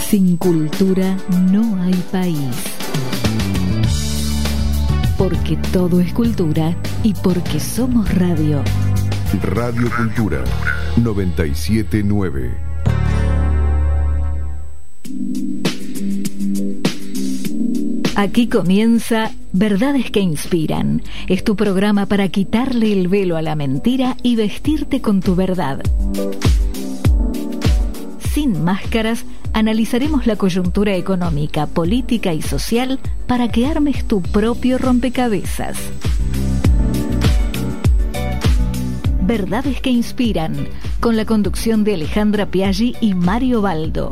Sin cultura no hay país. Porque todo es cultura y porque somos radio. Radio Cultura 97.9. Aquí comienza Verdades que Inspiran. Es tu programa para quitarle el velo a la mentira y vestirte con tu verdad. Sin máscaras, analizaremos la coyuntura económica, política y social para que armes tu propio rompecabezas. Verdades que Inspiran, con la conducción de Alejandra Piaggi y Mario Baldo.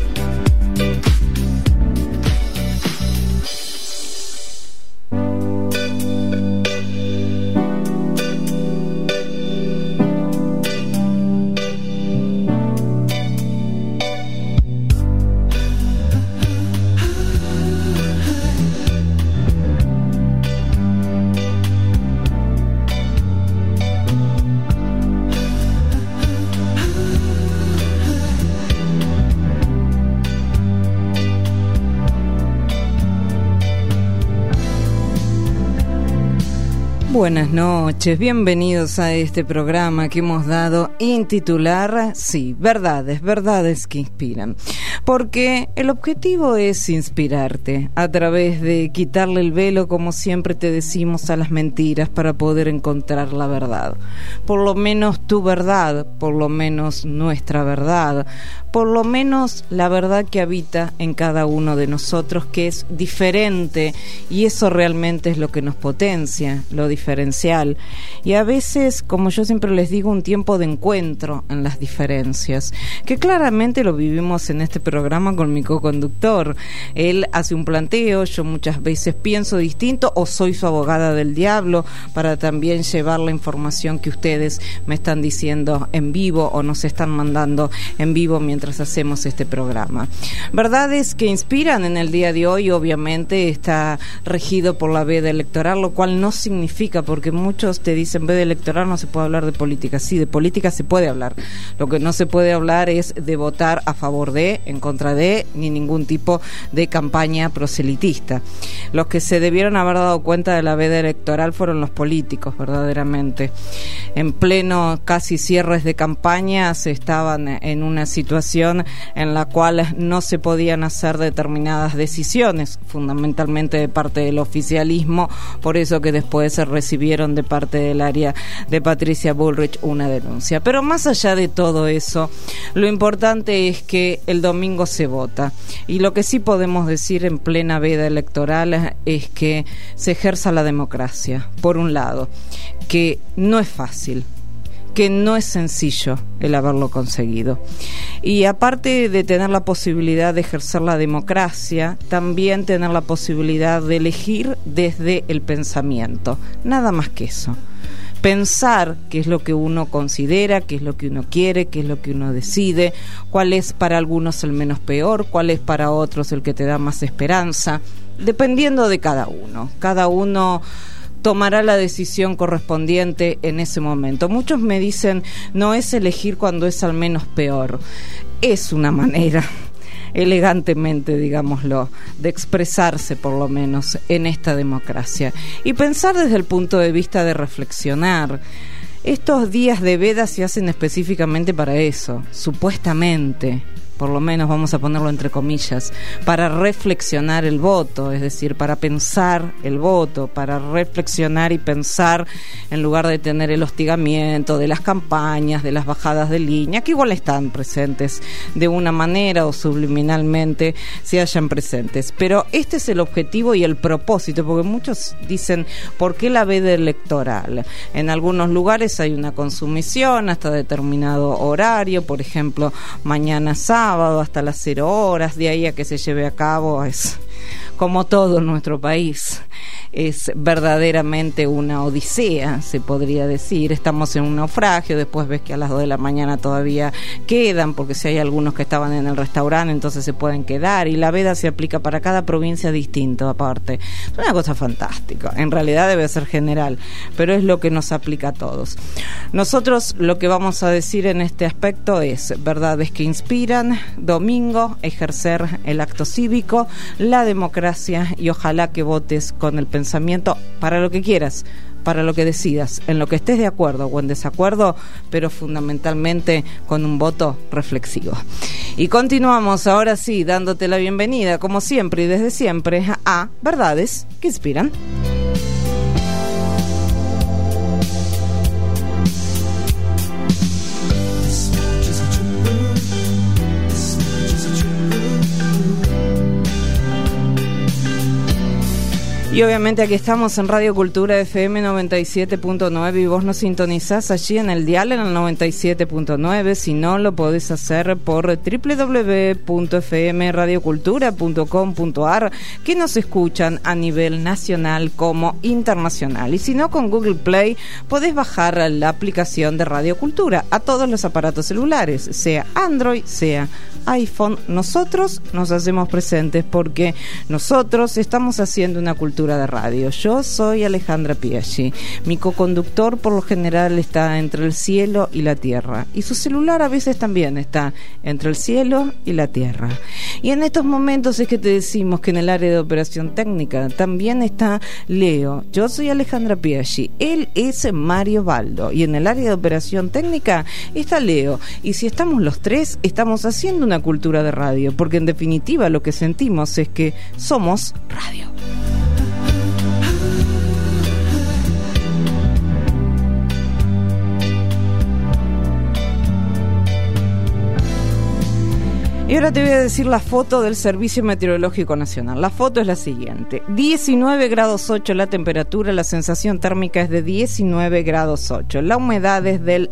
Buenas noches, bienvenidos a este programa que hemos dado en titular, sí, verdades que inspiran. Porque el objetivo es inspirarte a través de quitarle el velo, como siempre te decimos, a las mentiras para poder encontrar la verdad. Por lo menos tu verdad, por lo menos nuestra verdad, por lo menos la verdad que habita en cada uno de nosotros, que es diferente, y eso realmente es lo que nos potencia, lo diferencial. Y a veces, como yo siempre les digo, un tiempo de encuentro en las diferencias, que claramente lo vivimos en este programa con mi co-conductor. Él hace un planteo, yo muchas veces pienso distinto o soy su abogada del diablo para también llevar la información que ustedes me están diciendo en vivo o nos están mandando en vivo mientras hacemos este programa. Verdades que inspiran en el día de hoy, obviamente está regido por la veda electoral, lo cual no significa, porque muchos te dicen veda electoral no se puede hablar de política. Sí, de política se puede hablar. Lo que no se puede hablar es de votar a favor de, en contra de, ni ningún tipo de campaña proselitista. Los que se debieron haber dado cuenta de la veda electoral fueron los políticos, verdaderamente. En pleno casi cierres de campañas estaban en una situación en la cual no se podían hacer determinadas decisiones, fundamentalmente de parte del oficialismo, por eso que después se recibieron de parte del área de Patricia Bullrich una denuncia. Pero más allá de todo eso, lo importante es que el domingo se vota, y lo que sí podemos decir en plena veda electoral es que se ejerza la democracia, por un lado, que no es fácil, que no es sencillo el haberlo conseguido. Y aparte de tener la posibilidad de ejercer la democracia, también tener la posibilidad de elegir desde el pensamiento. Nada más que eso. Pensar qué es lo que uno considera, qué es lo que uno quiere, qué es lo que uno decide, cuál es para algunos el menos peor, cuál es para otros el que te da más esperanza, dependiendo de cada uno. Cada uno tomará la decisión correspondiente en ese momento. Muchos me dicen, no es elegir cuando es al menos peor. Es una manera, elegantemente, digámoslo, de expresarse por lo menos en esta democracia. Y pensar desde el punto de vista de reflexionar. Estos días de veda se hacen específicamente para eso, supuestamente, por lo menos vamos a ponerlo entre comillas, para reflexionar el voto, es decir, para pensar el voto, para reflexionar y pensar en lugar de tener el hostigamiento de las campañas, de las bajadas de línea, que igual están presentes de una manera o subliminalmente se hallan presentes. Pero este es el objetivo y el propósito, porque muchos dicen, ¿por qué la veda electoral? En algunos lugares hay una consumición hasta determinado horario, por ejemplo, mañana sábado hasta las 0 horas, de ahí a que se lleve a cabo es como todo en nuestro país. es verdaderamente una odisea, se podría decir. Estamos en un naufragio, después ves que a las 2 de la mañana todavía quedan, porque si hay algunos que estaban en el restaurante, entonces se pueden quedar, y la veda se aplica para cada provincia distinto aparte. Es una cosa fantástica, en realidad debe ser general, pero es lo que nos aplica a todos. Nosotros lo que vamos a decir en este aspecto es verdades que inspiran, domingo, ejercer el acto cívico, la democracia, y ojalá que votes con el pensamiento para lo que quieras, para lo que decidas, en lo que estés de acuerdo o en desacuerdo, pero fundamentalmente con un voto reflexivo. Y continuamos ahora sí dándote la bienvenida, como siempre y desde siempre, a Verdades que Inspiran. Y obviamente aquí estamos en Radio Cultura FM 97.9 y vos nos sintonizás allí en el dial en el 97.9. Si no, lo podés hacer por www.fmradiocultura.com.ar, que nos escuchan a nivel nacional como internacional. Y si no, con Google Play podés bajar la aplicación de Radio Cultura a todos los aparatos celulares, sea Android, sea iPhone. Nosotros nos hacemos presentes porque nosotros estamos haciendo una cultura de radio. Yo soy Alejandra Piaggi. Mi coconductor por lo general está entre el cielo y la tierra, y su celular a veces también está entre el cielo y la tierra. Y en estos momentos es que te decimos que en el área de operación técnica también está Leo. Yo soy Alejandra Piaggi, él es Mario Baldo, y en el área de operación técnica está Leo. Y si estamos los tres, estamos haciendo una cultura de radio, porque en definitiva lo que sentimos es que somos radio. Y ahora te voy a decir la foto del Servicio Meteorológico Nacional. La foto es la siguiente: 19 grados 8 la temperatura, la sensación térmica es de 19 grados 8, la humedad es del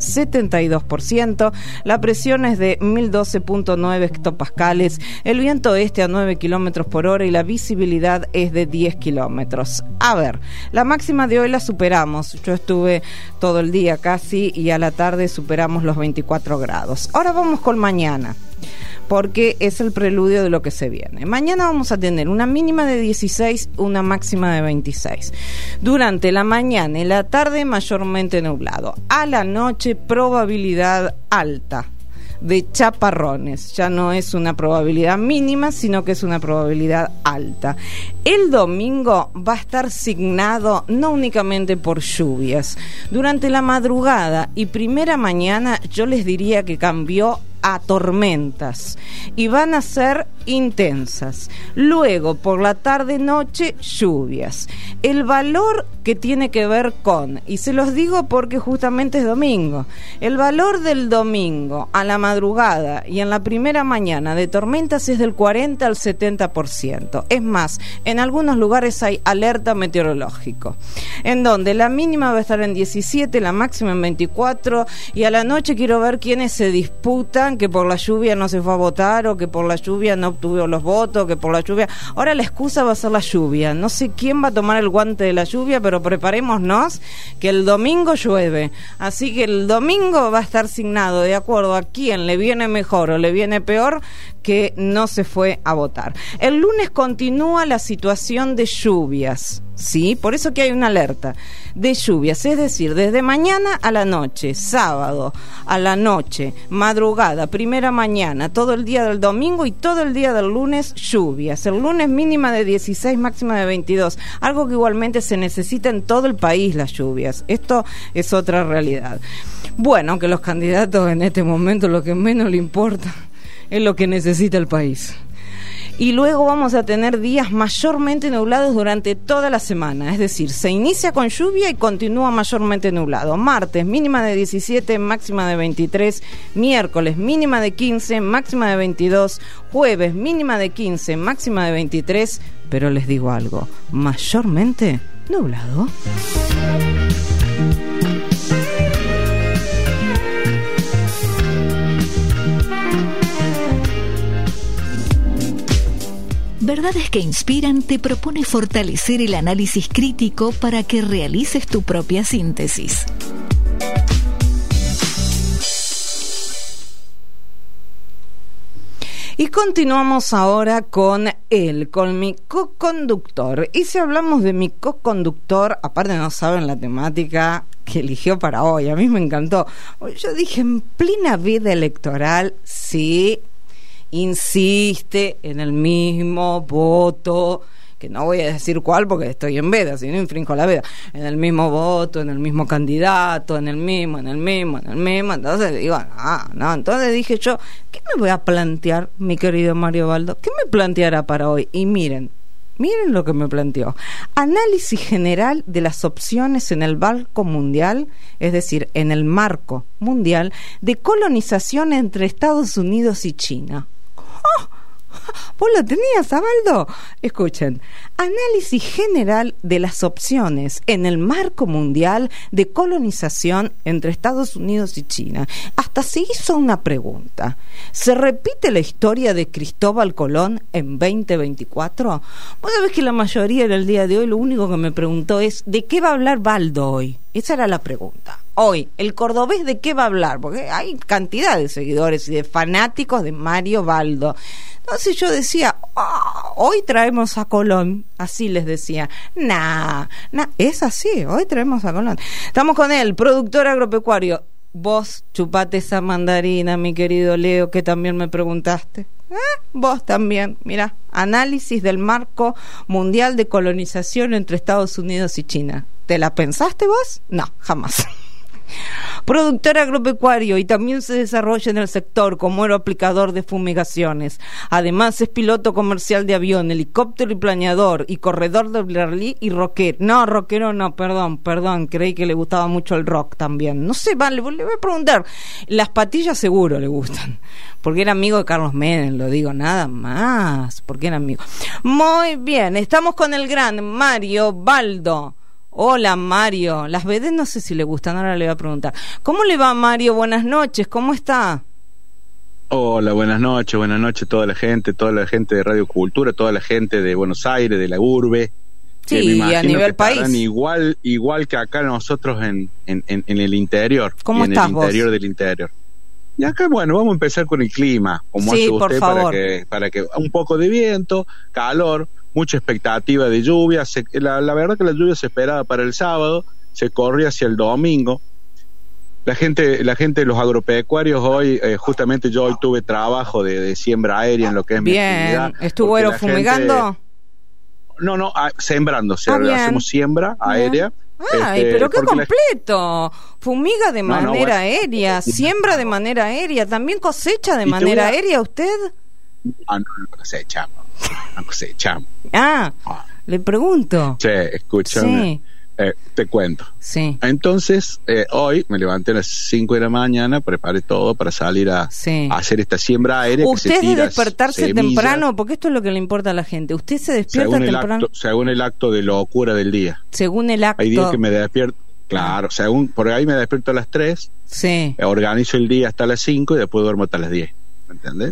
72%, la presión es de 1012.9 hectopascales, el viento este a 9 kilómetros por hora y la visibilidad es de 10 kilómetros. A ver, la máxima de hoy la superamos. Yo estuve todo el día casi y a la tarde superamos los 24 grados. Ahora vamos con mañana, porque es el preludio de lo que se viene. Mañana vamos a tener una mínima de 16, una máxima de 26. Durante la mañana y la tarde mayormente nublado. A la noche probabilidad alta de chaparrones. Ya no es una probabilidad mínima, sino que es una probabilidad alta. El domingo va a estar signado no únicamente por lluvias. Durante la madrugada y primera mañana yo les diría que cambió a tormentas y van a ser intensas. Luego, por la tarde-noche, lluvias. El valor que tiene que ver con, y se los digo porque justamente es domingo, el valor del domingo a la madrugada y en la primera mañana de tormentas es del 40 al 70%. Es más, en algunos lugares hay alerta meteorológico, en donde la mínima va a estar en 17, la máxima en 24, y a la noche quiero ver quiénes se disputan que por la lluvia no se fue a votar, o que por la lluvia no obtuvo los votos, que por la lluvia... Ahora la excusa va a ser la lluvia. No sé quién va a tomar el guante de la lluvia, pero preparémonos que el domingo llueve. Así que el domingo va a estar signado de acuerdo a quién le viene mejor o le viene peor que no se fue a votar. El lunes continúa la situación de lluvias, ¿sí? Por eso que hay una alerta de lluvias, es decir, desde mañana a la noche, sábado a la noche, madrugada, primera mañana, todo el día del domingo y todo el día del lunes, lluvias. El lunes mínima de 16, máxima de 22, algo que igualmente se necesita en todo el país, las lluvias. Esto es otra realidad. Bueno, que los candidatos en este momento lo que menos le importa es lo que necesita el país. Y luego vamos a tener días mayormente nublados durante toda la semana, es decir, se inicia con lluvia y continúa mayormente nublado. Martes, mínima de 17, máxima de 23, miércoles, mínima de 15, máxima de 22, jueves, mínima de 15, máxima de 23, pero les digo algo, mayormente nublado. Verdades que Inspiran te propone fortalecer el análisis crítico para que realices tu propia síntesis. Y continuamos ahora con mi co-conductor. Y si hablamos de mi co-conductor, aparte no saben la temática que eligió para hoy, a mí me encantó. Yo dije, en plena vida electoral, sí, insiste en el mismo voto, que no voy a decir cuál porque estoy en veda, si no infringo la veda, en el mismo voto, en el mismo candidato, en el mismo, entonces digo, no, entonces dije yo, ¿qué me voy a plantear, mi querido Mario Baldo? ¿Qué me planteará para hoy? Y miren lo que me planteó. Análisis general de las opciones en el marco mundial, es decir, en el marco mundial de colonización entre Estados Unidos y China. ¿Vos lo tenías, Abaldo? Escuchen, análisis general de las opciones en el marco mundial de colonización entre Estados Unidos y China. Hasta se hizo una pregunta. ¿Se repite la historia de Cristóbal Colón en 2024? Vos sabés que la mayoría del día de hoy lo único que me preguntó es ¿de qué va a hablar Baldo hoy? Esa era la pregunta. Hoy, el cordobés, ¿de qué va a hablar? Porque hay cantidad de seguidores y de fanáticos de Mario Baldo. Entonces yo decía, hoy traemos a Colón, así les decía. Es así, hoy traemos a Colón. Estamos con él, productor agropecuario. Vos chupate esa mandarina, mi querido Leo, que también me preguntaste. Vos también, mirá, análisis del marco mundial de colonización entre Estados Unidos y China. ¿Te la pensaste vos? No, jamás. Productor agropecuario y también se desarrolla en el sector como aeroaplicador de fumigaciones. Además es piloto comercial de avión, helicóptero y planeador y corredor de rally y rockero. No, rockero no, perdón, creí que le gustaba mucho el rock también. No sé, vale, le voy a preguntar. Las patillas seguro le gustan, porque era amigo de Carlos Menem, lo digo nada más, porque era amigo. Muy bien, estamos con el gran Mario Baldo. Hola Mario, las vedes no sé si le gustan, ahora le voy a preguntar. ¿Cómo le va Mario? Buenas noches, ¿cómo está? Hola, buenas noches toda la gente de Radio Cultura, toda la gente de Buenos Aires, de la urbe. Sí, y a nivel país. Igual que acá nosotros en el interior. ¿Cómo estás vos? En el interior del interior. Y acá, bueno, vamos a empezar con el clima, como sí, hace usted, por favor. para que un poco de viento, calor, mucha expectativa de lluvia. La verdad que la lluvia se esperaba para el sábado, se corría hacia el domingo. La gente de los agropecuarios hoy, justamente yo hoy tuve trabajo de siembra aérea en lo que es mi actividad. Bien, ¿estuvo aerofumigando? No, sembrando, hacemos siembra aérea. Pero qué completo. Fumiga de manera aérea, siembra de manera aérea, también cosecha de manera aérea usted. No cosechamos. Le pregunto. Sí, escúchame. Sí. Te cuento. Sí. Entonces, hoy me levanté a las 5 de la mañana, preparé todo para salir a hacer esta siembra aérea. ¿Usted es de despertarse temprano? Porque esto es lo que le importa a la gente. ¿Usted se despierta temprano? Según el acto de locura del día. Según el acto. Hay días que me despierto, claro, por ahí me despierto a las 3. Sí. Organizo el día hasta las 5 y después duermo hasta las 10. ¿Me entendés?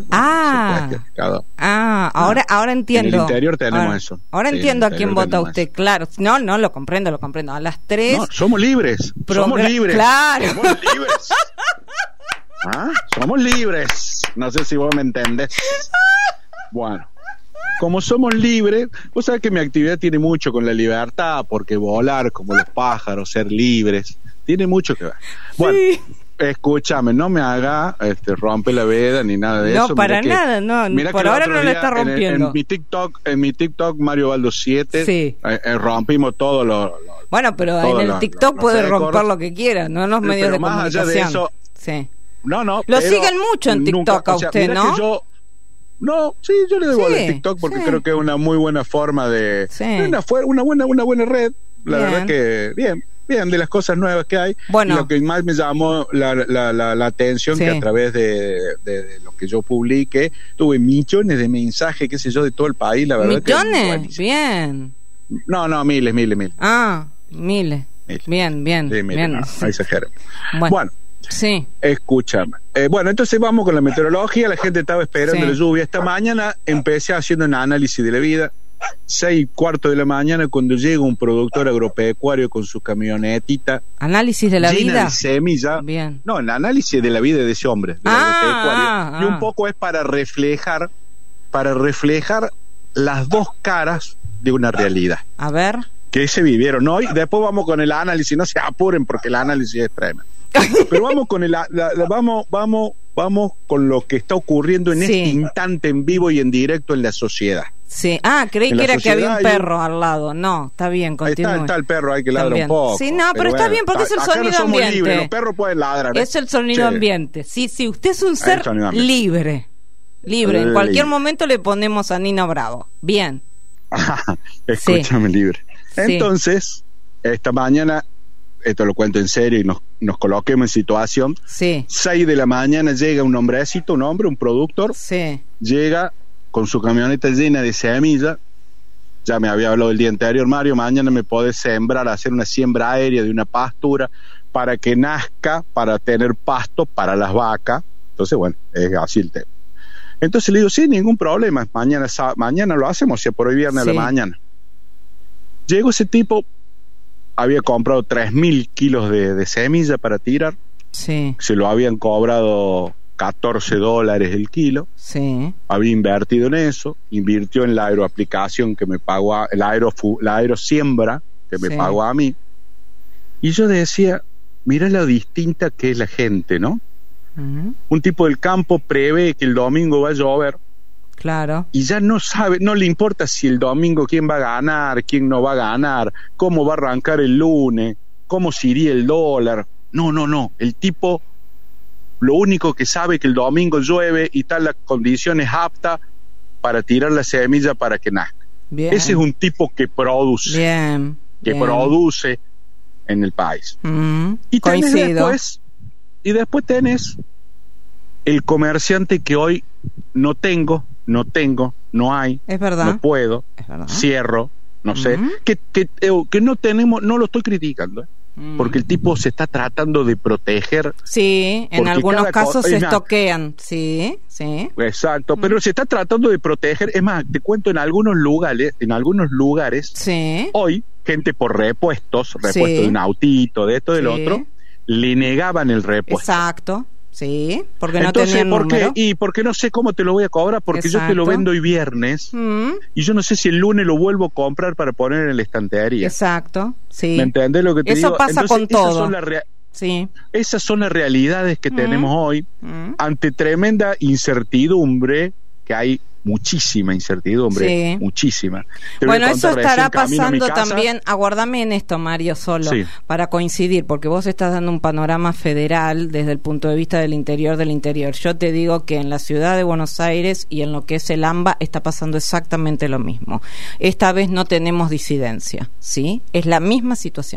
Ahora entiendo. En el interior tenemos eso. Ahora entiendo a quién vota usted, claro. No, lo comprendo. A las 3. No, somos libres. Somos libres. Claro. Somos libres. Somos libres. No sé si vos me entendés. Bueno, como somos libres, vos sabés que mi actividad tiene mucho con la libertad, porque volar como los pájaros, ser libres, tiene mucho que ver. Bueno. Sí. Escúchame, no me haga rompe la veda ni nada de eso. No, para nada, no. Por ahora no la está rompiendo. En mi TikTok Mario Baldo 7, rompimos todo lo bueno, pero en el TikTok puede romper lo que quiera, no en los medios de comunicación. Allá de eso, No. Lo siguen mucho en TikTok a usted, ¿no? Yo le doy bola a TikTok porque creo que es una muy buena forma de una buena red. La verdad que bien, de las cosas nuevas que hay. Bueno, lo que más me llamó la atención, que a través de lo que yo publiqué, tuve millones de mensajes, qué sé yo, de todo el país, la verdad. ¿Millones? Bien. No, miles. Miles. Bien. Sí, bien. No exagero. Bueno, Sí. Escúchame. Bueno, entonces vamos con la meteorología. La gente estaba esperando la lluvia. Esta mañana empecé haciendo un análisis de la vida. 6:15 de la mañana, cuando llega un productor agropecuario con su camionetita. ¿Análisis de la vida? De semilla. Bien. No, el análisis de la vida de ese hombre, del agropecuario. Y un poco es para reflejar las dos caras de una realidad. A ver. Que se vivieron hoy. Después vamos con el análisis. No se apuren porque el análisis es tremendo. Pero vamos con vamos con lo que está ocurriendo en este instante en vivo y en directo en la sociedad. Sí. Creí que era que había un perro al lado. No, está bien, continúe. Está el perro, hay que ladrar un poco. Sí, no, pero está bien porque es el sonido no somos ambiente. Libres, los perros pueden ladrar. Es el sonido ambiente. Sí, usted es un ser libre. En cualquier momento le ponemos a Nino Bravo. Bien. Escúchame, libre. Entonces, esta mañana, esto lo cuento en serio y nos coloquemos en situación. 6 de la mañana llega un hombrecito, un productor. Llega con su camioneta llena de semilla. Ya me había hablado el día anterior, Mario, mañana me podés sembrar, hacer una siembra aérea de una pastura para que nazca, para tener pasto para las vacas. Entonces, bueno, es así el tema. Entonces le digo, sí, ningún problema, mañana lo hacemos, si por hoy viernes a la mañana. Llegó ese tipo, había comprado 3.000 kilos de semilla para tirar. Se lo habían cobrado $14 el kilo. Había invertido en eso, invirtió en la aeroaplicación que me pagó, la aerosiembra que me pagó a mí. Y yo decía, mira lo distinta que es la gente, ¿no? Un tipo del campo prevé que el domingo va a llover. Claro. Y ya no sabe, no le importa si el domingo quién va a ganar, quién no va a ganar, cómo va a arrancar el lunes, cómo se iría el dólar. No. El tipo, lo único que sabe es que el domingo llueve y tal las condiciones aptas para tirar la semilla para que nazca. Bien. Ese es un tipo que produce. Produce en el país. Y después tenés el comerciante que hoy no hay, es verdad, no puedo, cierro, no sé, que no tenemos, no lo estoy criticando, porque el tipo se está tratando de proteger. Sí, en algunos casos se estoquean, sí. Exacto, pero se está tratando de proteger. Es más, te cuento, en algunos lugares, hoy, gente por repuestos de un autito, de esto, del otro, le negaban el repuesto. Exacto. Sí, porque no tenían número. Y porque no sé cómo te lo voy a cobrar, porque yo te lo vendo hoy viernes y yo no sé si el lunes lo vuelvo a comprar para poner en la estantería. Exacto, sí. ¿Me entendés lo que te digo? Eso pasa con todo. Esas son las realidades que tenemos hoy ante tremenda incertidumbre, que hay muchísima incertidumbre, muchísima. Bueno, eso estará pasando también. Aguárdame en esto, Mario, solo para coincidir, porque vos estás dando un panorama federal desde el punto de vista del interior. Yo te digo que en la ciudad de Buenos Aires y en lo que es el AMBA está pasando exactamente lo mismo. Esta vez no tenemos disidencia, ¿sí? Es la misma situación.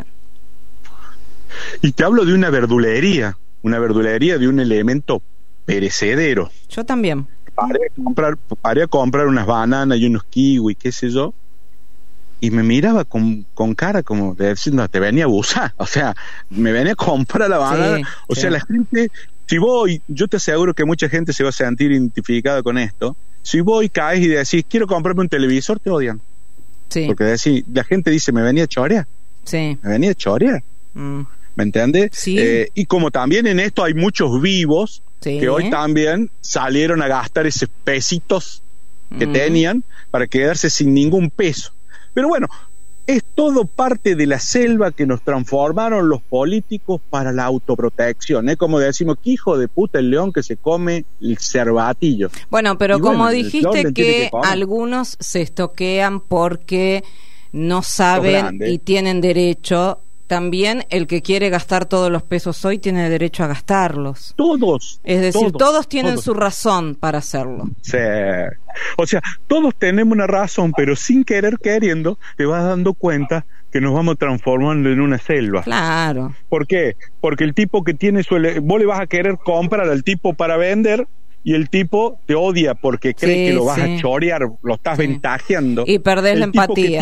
Y te hablo de una verdulería de un elemento perecedero. Yo también. Paré a comprar unas bananas y unos kiwi, qué sé yo, y me miraba con cara como de decir, no, te venía a abusar, o sea, me venía a comprar la banana, sea, la gente, si voy, yo te aseguro que mucha gente se va a sentir identificada con esto. Si voy, caes y decís, quiero comprarme un televisor, te odian. Porque decís, la gente dice, me venía a chorear. Me venía a chorear. ¿Me entiendes? Y como también en esto hay muchos vivos que hoy también salieron a gastar esos pesitos que tenían para quedarse sin ningún peso. Pero bueno, es todo parte de la selva que nos transformaron los políticos para la autoprotección. Es como decimos, que hijo de puta el león que se come el cervatillo. Bueno, pero como dijiste que algunos se estoquean porque no saben y tienen derecho. También el que quiere gastar todos los pesos hoy tiene derecho a gastarlos. Todos. Es decir, todos tienen su razón para hacerlo. Sí. O sea, todos tenemos una razón, pero sin querer queriendo te vas dando cuenta que nos vamos transformando en una selva. Claro. ¿Por qué? Porque el tipo que tiene vos le vas a querer comprar al tipo para vender y el tipo te odia porque cree que lo vas a chorear, lo estás ventajeando. Y perdés la empatía.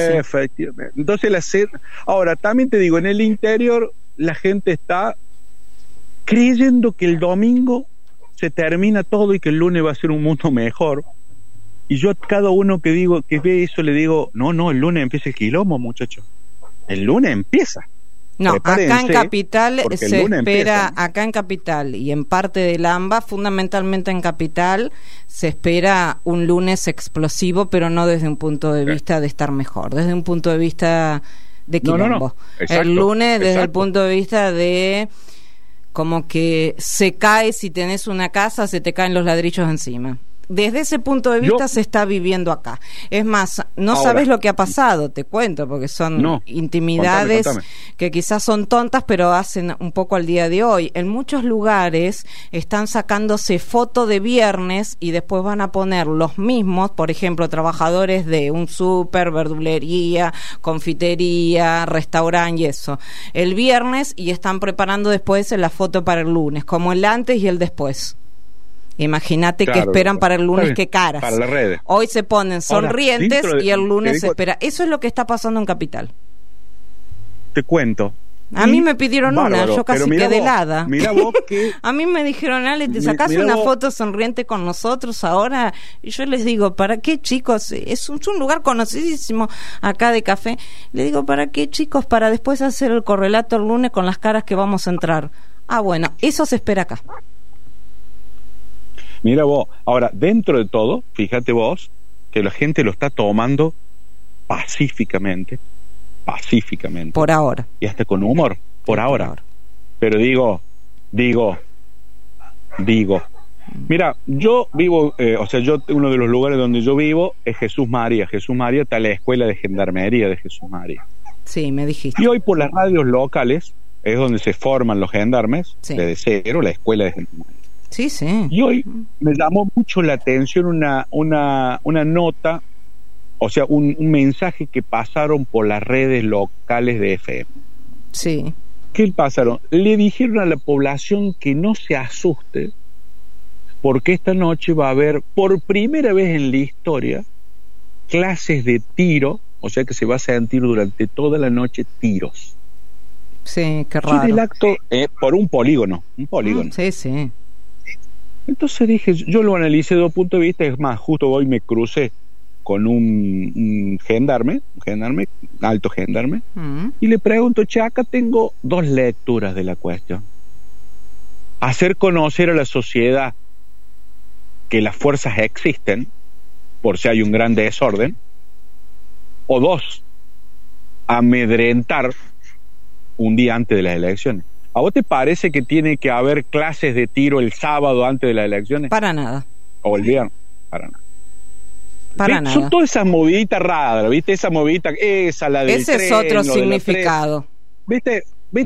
Efectivamente. Entonces ahora también te digo, en el interior la gente está creyendo que el domingo se termina todo y que el lunes va a ser un mundo mejor. Y yo a cada uno que ve eso le digo, no, el lunes empieza el quilombo, muchachos. El lunes empieza. No, acá en Capital se espera, acá en Capital y en parte del AMBA, fundamentalmente en Capital, se espera un lunes explosivo, pero no desde un punto de vista de estar mejor, desde un punto de vista de quilombo. No. Exacto, el lunes desde el punto de vista de como que se cae, si tenés una casa, se te caen los ladrillos encima. Desde ese punto de vista se está viviendo acá. Es más, no sabes lo que ha pasado, te cuento, porque son intimidades que quizás son tontas, pero hacen un poco al día de hoy. En muchos lugares están sacándose foto de viernes y después van a poner los mismos, por ejemplo, trabajadores de un súper, verdulería, confitería, restaurante y eso, el viernes, y están preparando después la foto para el lunes, como el antes y el después. Imagínate que esperan para el lunes, qué caras. Para las redes. Hoy se ponen sonrientes y el lunes se espera. Eso es lo que está pasando en Capital. Te cuento. A mí me pidieron una, yo casi quedé helada. Mira vos que... A mí me dijeron, Ale, ¿te sacás una foto sonriente con nosotros ahora? Y yo les digo, ¿para qué, chicos? Es un lugar conocidísimo acá de café. Le digo, ¿para qué, chicos? Para después hacer el correlato el lunes con las caras que vamos a entrar. Ah, bueno, eso se espera acá. Mira vos, ahora, dentro de todo, fíjate vos, que la gente lo está tomando pacíficamente. Por ahora. Y hasta con humor, por ahora. Pero digo, mira, yo vivo, uno de los lugares donde yo vivo es Jesús María. Jesús María está la escuela de gendarmería de Jesús María. Sí, me dijiste. Y hoy por las radios locales es donde se forman los gendarmes, desde cero, la escuela de gendarmería. Sí, sí. Y hoy me llamó mucho la atención una nota, o sea, un mensaje que pasaron por las redes locales de FM. Sí. ¿Qué pasaron? Le dijeron a la población que no se asuste, porque esta noche va a haber, por primera vez en la historia, clases de tiro, o sea que se va a sentir durante toda la noche tiros. Sí, qué raro. El acto por un polígono. Sí, sí. Entonces dije, yo lo analicé de dos puntos de vista, es más, justo hoy me crucé con un gendarme, alto gendarme, y le pregunto, acá tengo dos lecturas de la cuestión. Hacer conocer a la sociedad que las fuerzas existen, por si hay un gran desorden, o dos, amedrentar un día antes de las elecciones. ¿A vos te parece que tiene que haber clases de tiro el sábado antes de las elecciones? Para nada. ¿O el viernes? Para nada. Para nada. Son todas esas moviditas raras, ¿viste? Esa movidita, la del Ese tren, es otro significado. ¿Viste?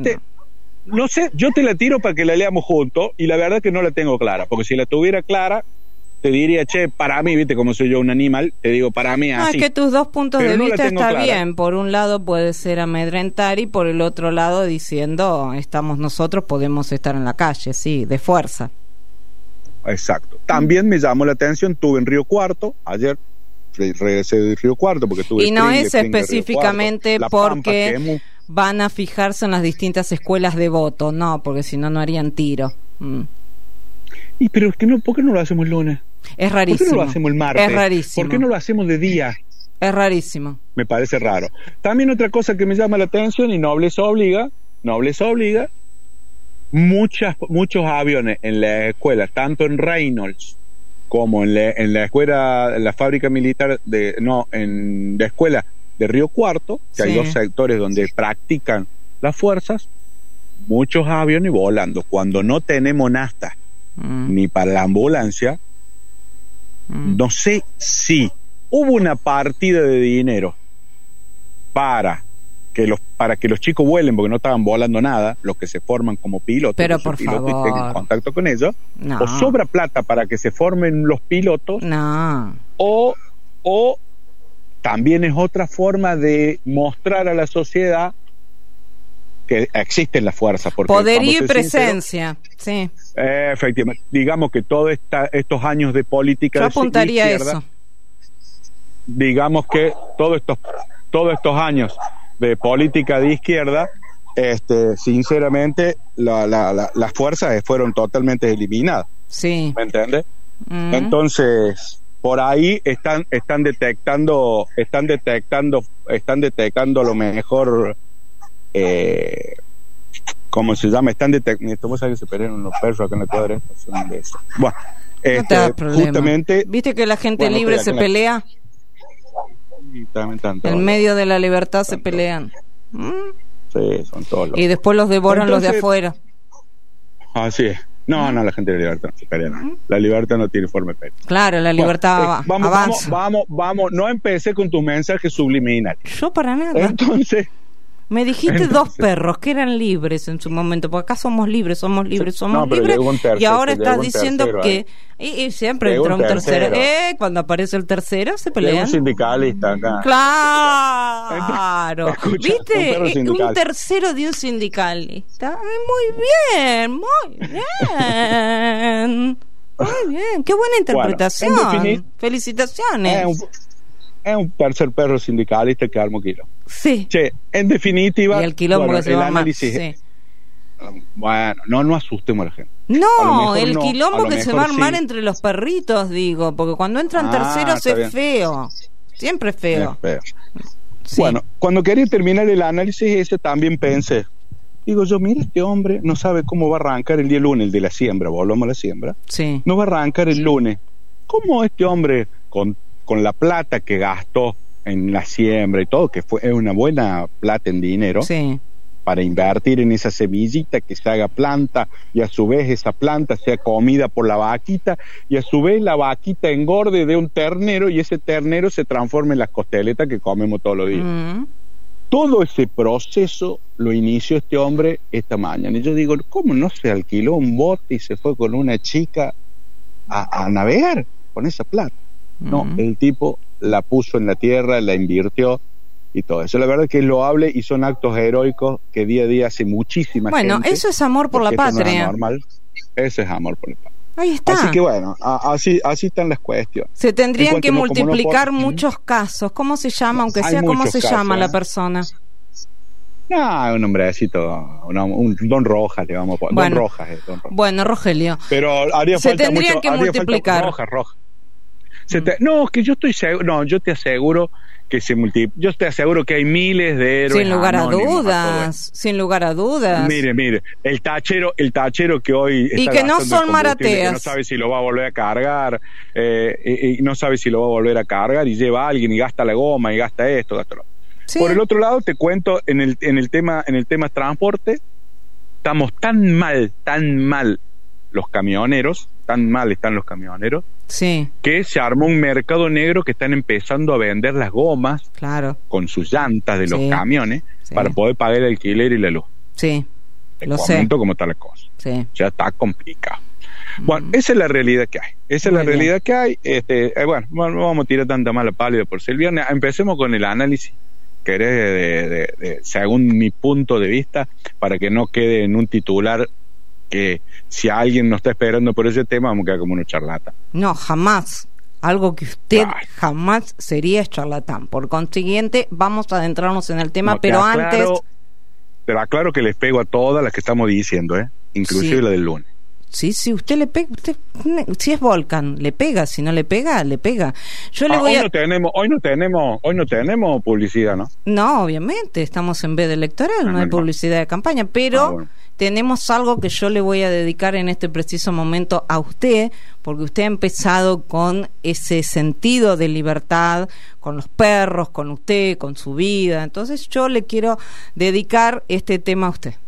No sé, yo te la tiro para que la leamos juntos y la verdad que no la tengo clara, porque si la tuviera clara te diría, para mí, viste, como soy yo un animal, te digo, para mí así. Es que tus dos puntos de vista está bien. Por un lado puede ser amedrentar y por el otro lado diciendo, estamos nosotros, podemos estar en la calle, sí, de fuerza. Exacto. También me llamó la atención, estuve en Río Cuarto, ayer regresé de Río Cuarto porque estuve... Y no es específicamente porque van a fijarse en las distintas escuelas de voto, no, porque si no, no harían tiro. Y pero es que no, ¿por qué no lo hacemos el lunes? Es rarísimo. ¿Por qué no lo hacemos el martes? Es rarísimo. ¿Por qué no lo hacemos de día? Es rarísimo. Me parece raro. También otra cosa que me llama la atención, y nobleza obliga, muchos aviones en la escuela, tanto en Reynolds como en la escuela, en la fábrica militar en la escuela de Río Cuarto, que hay dos sectores donde practican las fuerzas, muchos aviones volando. Cuando no tenemos nafta ni para la ambulancia, no sé si hubo una partida de dinero para que los chicos vuelen, porque no estaban volando nada, los que se forman como pilotos, pero por favor, y tengan contacto con ellos, o sobra plata para que se formen los pilotos, o también es otra forma de mostrar a la sociedad que existen las fuerzas, porque poderío y presencia, sí. Efectivamente, digamos que todos estos años de política, yo apuntaría de izquierda, eso. Digamos que todos estos años de política de izquierda sinceramente las fuerzas fueron totalmente eliminadas. Sí. ¿Me entiendes? Entonces, por ahí están detectando a lo mejor, ¿cómo se llama? ¿Cómo sabes que se pelean los perros acá en la cuadra? Bueno, no te das problema. Justamente, ¿viste que la gente libre se pelea? En medio de la libertad se pelean. Sí, son todos y después los devoran. Entonces, los de afuera. Así es. No, la gente de la libertad no se pelea. La libertad no tiene forma de pelea. Claro, la libertad avanza. Vamos, no empecé con tus mensajes subliminales. Yo para nada. Entonces... Me dijiste dos perros que eran libres en su momento, porque acá somos libres, libres, y ahora estás diciendo que y siempre entra un tercero. Cuando aparece el tercero se pelean. Un sindicalista acá. Claro. Escucha, ¿viste? Un tercero de un sindicalista. Muy bien. Qué buena interpretación. Bueno, felicitaciones. Es un tercer perro sindicalista que armó kilo. Sí. Che, en definitiva, y el quilombo que se va análisis. Sí. Bueno, no asustemos a la gente. No, el quilombo que se va a armar entre los perritos, digo, porque cuando entran terceros es feo. Siempre es feo. Sí. Bueno, cuando quería terminar el análisis ese también pensé, digo yo, mira, este hombre no sabe cómo va a arrancar el día lunes, el de la siembra, volvamos a la siembra. Sí. No va a arrancar el lunes. ¿Cómo este hombre con la plata que gastó en la siembra y todo, que es una buena plata en dinero, sí, para invertir en esa semillita que se haga planta y a su vez esa planta sea comida por la vaquita y a su vez la vaquita engorde de un ternero y ese ternero se transforma en las costeletas que comemos todos los días. Todo ese proceso lo inició este hombre esta mañana y yo digo, ¿cómo no se alquiló un bote y se fue con una chica a navegar con esa plata? No, el tipo la puso en la tierra, la invirtió y todo eso. La verdad es que es loable y son actos heroicos que día a día hace muchísima gente. Bueno, eso es amor por la patria. No es normal. Ese es amor por la patria. Ahí está. Así que bueno, así están las cuestiones. Se tendrían que multiplicar muchos casos. ¿Cómo se llama? Aunque sea, ¿cómo se llama la persona? No, un hombrecito, un Don Rojas, le vamos a poner. Bueno, Don Rojas. Bueno, Rogelio. Pero haría se falta tendrían mucho, que multiplicar. Rojas. No, que yo estoy seguro, no, yo te aseguro que yo te aseguro que hay miles de héroes. Sin lugar a dudas. Mire, el tachero que hoy y está que no son marateas, que no sabe si lo va a volver a cargar, y no sabe si lo va a volver a cargar y lleva a alguien y gasta la goma y gasta esto, gasta lo. Sí. Por el otro lado te cuento en el tema transporte, estamos tan mal los camioneros, tan mal están los camioneros, sí, que se armó un mercado negro que están empezando a vender las gomas, claro, con sus llantas de los sí, camiones, sí, para poder pagar el alquiler y la luz. Sí, lo sé. Como está la cosa. Sí. Ya está complicado. Bueno, esa es la realidad que hay. Bueno, no vamos a tirar tanta mala pálida por ser el viernes. Empecemos con el análisis, que es según mi punto de vista, para que no quede en un titular que si alguien no está esperando por ese tema vamos a quedar como unos charlatán. No, jamás. Algo que usted jamás sería charlatán. Por consiguiente, vamos a adentrarnos en el tema, pero antes... Te aclaro que les pego a todas las que estamos diciendo, inclusive sí, la del lunes. Sí, usted le pega, si es Volcan, le pega, si no le pega, le pega. Yo le voy hoy no tenemos publicidad, ¿no? No, obviamente, estamos en veda electoral, no hay publicidad de campaña, pero bueno, tenemos algo que yo le voy a dedicar en este preciso momento a usted, porque usted ha empezado con ese sentido de libertad, con los perros, con usted, con su vida. Entonces yo le quiero dedicar este tema a usted.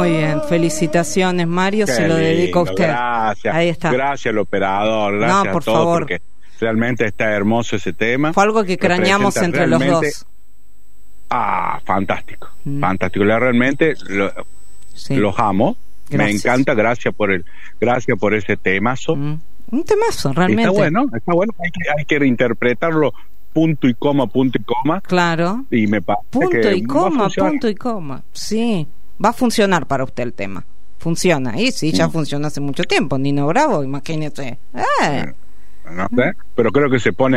Muy bien, felicitaciones, Mario, se lo dedico a usted. Gracias. Ahí está. Gracias al operador, gracias por a todos, favor. porque realmente está hermoso ese tema. Fue algo que craneamos entre los dos. Fantástico, fantástico. Realmente los amo. Gracias. Me encanta, gracias por ese temazo. Un temazo, realmente. Está bueno, hay que reinterpretarlo punto y coma. Claro. Y me parece punto y coma. Sí, va a funcionar para usted el tema. Funciona, y sí, ya funciona hace mucho tiempo. Nino Bravo, imagínese. No sé, pero creo que se pone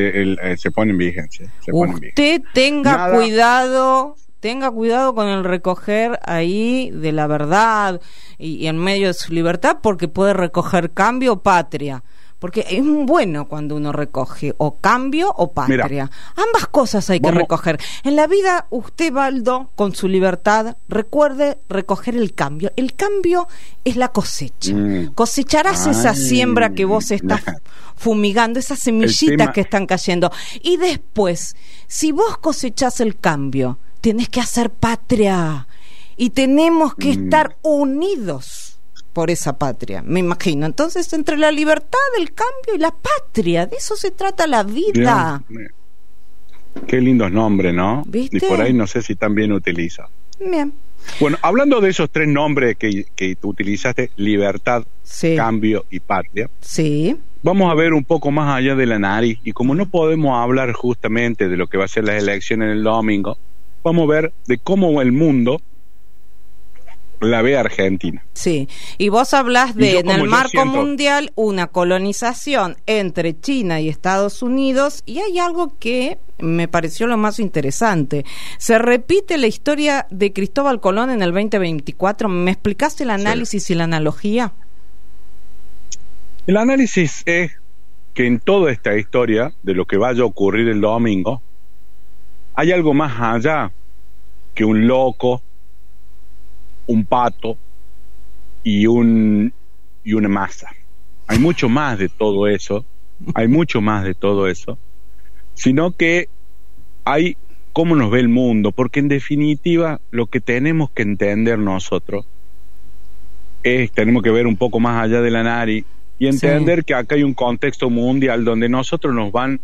en vigencia. Usted tenga cuidado con el recoger ahí de la verdad y en medio de su libertad, porque puede recoger cambio o patria. Porque es bueno cuando uno recoge o cambio o patria. Mira, ambas cosas hay que recoger. En la vida, usted, Baldo, con su libertad, recuerde recoger el cambio. El cambio es la cosecha. Cosecharás esa siembra que vos estás fumigando, esas semillitas que están cayendo. Y después, si vos cosechás el cambio, tenés que hacer patria. Y tenemos que estar unidos por esa patria, me imagino. Entonces, entre la libertad, el cambio y la patria, de eso se trata la vida. Bien. Qué lindos nombres, ¿no? ¿Viste? Y por ahí no sé si también utiliza. Bien. Bueno, hablando de esos tres nombres que tú utilizaste, libertad, cambio y patria. Sí. Vamos a ver un poco más allá de la nariz. Y como no podemos hablar justamente de lo que va a ser las elecciones el domingo, vamos a ver de cómo el mundo la ve Argentina. Sí, y vos hablás de, en el marco mundial, una colonización entre China y Estados Unidos, y hay algo que me pareció lo más interesante. Se repite la historia de Cristóbal Colón en el 2024. ¿Me explicaste el análisis y la analogía? El análisis es que en toda esta historia de lo que vaya a ocurrir el domingo, hay algo más allá que un loco, un pato y una masa. Hay mucho más de todo eso, sino que hay cómo nos ve el mundo, porque en definitiva lo que tenemos que entender nosotros es, tenemos que ver un poco más allá de la nariz y entender que acá hay un contexto mundial donde nosotros nos van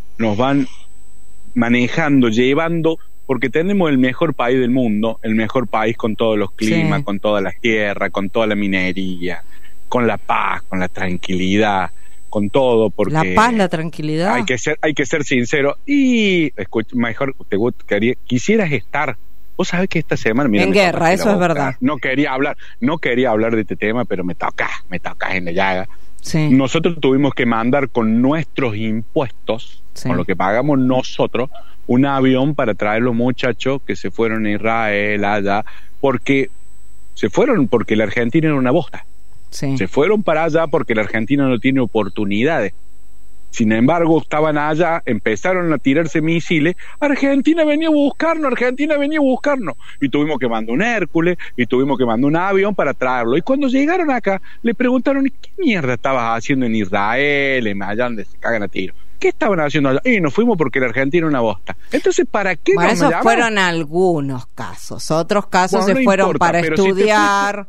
manejando, llevando, porque tenemos el mejor país del mundo, el mejor país con todos los climas, con todas las tierras, con toda la minería, con la paz, con la tranquilidad, con todo, porque la paz, la tranquilidad. Hay que ser sincero y mejor quisieras estar. Vos sabés que esta semana en guerra, eso es verdad. No quería hablar de este tema, pero me tocas en la llaga. Sí. Nosotros tuvimos que mandar con nuestros impuestos, con lo que pagamos nosotros, un avión para traer los muchachos que se fueron a Israel, allá, porque se fueron porque la Argentina era una bosta. Se fueron para allá porque la Argentina no tiene oportunidades. Sin embargo, estaban allá, empezaron a tirarse misiles, Argentina venía a buscarnos, y tuvimos que mandar un Hércules, y tuvimos que mandar un avión para traerlo, y cuando llegaron acá, le preguntaron, ¿qué mierda estabas haciendo en Israel, allá donde se cagan a tiro? ¿Qué estaban haciendo allá? Y nos fuimos porque la Argentina era una bosta. Entonces, ¿para qué nos esos llaman? Fueron algunos casos, otros casos se fueron para estudiar,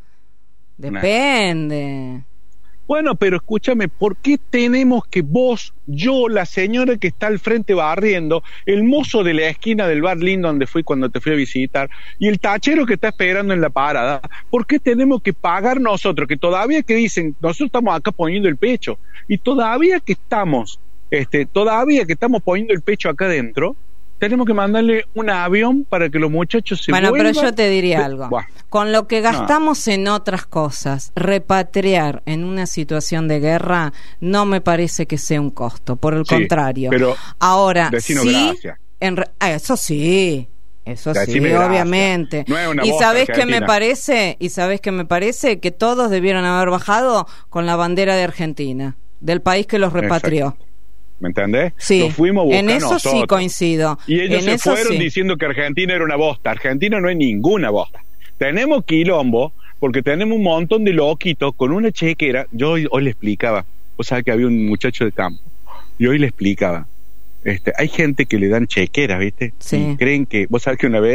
depende. Bueno, pero escúchame, ¿por qué tenemos que vos, yo, la señora que está al frente barriendo, el mozo de la esquina del bar lindo donde fui cuando te fui a visitar, y el tachero que está esperando en la parada, ¿por qué tenemos que pagar nosotros? Que todavía que dicen, nosotros estamos acá poniendo el pecho, y todavía que estamos poniendo el pecho acá adentro, tenemos que mandarle un avión para que los muchachos se vuelvan. Pero yo te diría algo. Con lo que gastamos en otras cosas, repatriar en una situación de guerra no me parece que sea un costo. Por el contrario. Pero ahora, gracias. Eso sí, obviamente. No es una ¿Y sabés qué me parece? Que todos debieron haber bajado con la bandera de Argentina, del país que los repatrió. Exacto. ¿Me entendés? Sí, nos fuimos a buscar en eso nosotros. Sí coincido. Y ellos se fueron diciendo que Argentina era una bosta. Argentina no es ninguna bosta. Tenemos quilombo porque tenemos un montón de loquitos con una chequera. Yo hoy le explicaba, vos sabés que había un muchacho de campo, y hoy le explicaba, hay gente que le dan chequeras, ¿viste? Sí. Y creen que, vos sabés que una vez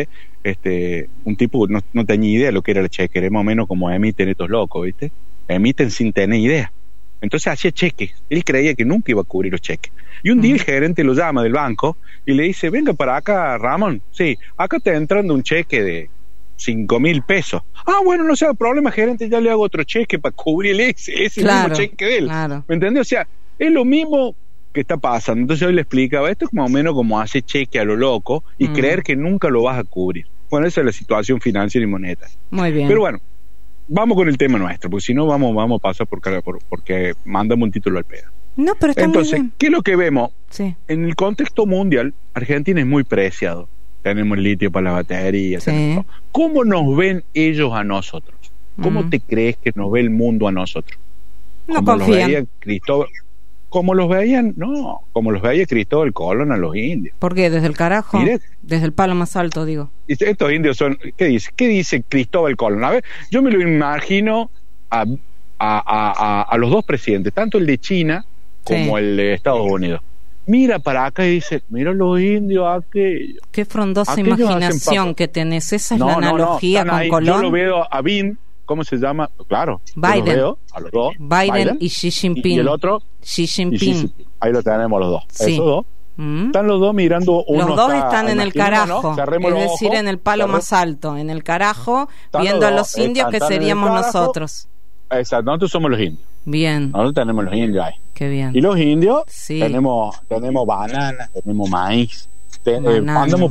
un tipo no tenía idea de lo que era la chequera, más o menos como emiten estos locos, ¿viste? Emiten sin tener idea. Entonces hacía cheques. Él creía que nunca iba a cubrir los cheques. Y un día el gerente lo llama del banco y le dice, venga para acá, Ramón. Sí, acá está entrando un cheque de 5,000 pesos. Ah, bueno, no sea problema, gerente, ya le hago otro cheque para cubrir ese mismo cheque de él. Claro. ¿Me entendés? O sea, es lo mismo que está pasando. Entonces yo le explicaba, esto es más o menos como hacer cheque a lo loco y creer que nunca lo vas a cubrir. Bueno, esa es la situación financiera y monetaria. Muy bien. Pero bueno, vamos con el tema nuestro, porque si no vamos a pasar porque mandamos un título al pedo. No, pero está entonces, muy bien. ¿qué es lo que vemos? Sí. En el contexto mundial, Argentina es muy preciado. Tenemos litio para la batería. Sí. ¿Cómo nos ven ellos a nosotros? ¿Cómo te crees que nos ve el mundo a nosotros? No confían. Como los veía Cristóbal Colón a los indios. ¿Por qué? ¿Desde el carajo? Mire, desde el palo más alto, digo. Estos indios son... ¿Qué dice Cristóbal Colón? A ver, yo me lo imagino a los dos presidentes, tanto el de China como el de Estados Unidos. Mira para acá y dice, mira los indios aquellos. Qué frondosa imaginación que tenés. Esa es la analogía con Colón. Yo lo veo a Bin, ¿cómo se llama? Claro, Biden. Yo lo veo a los dos. Biden y Xi Jinping. Y el otro, Xi Jinping. Ahí lo tenemos los dos. Sí. Esos dos. Están los dos mirando uno. Los dos están en el carajo, ¿no? es decir, en el palo más alto, en el carajo, viendo a los indios que seríamos nosotros. Exacto, nosotros somos los indios. Bien. Nosotros tenemos los indios ahí. Qué bien. Y los indios tenemos bananas, tenemos maíz, andamos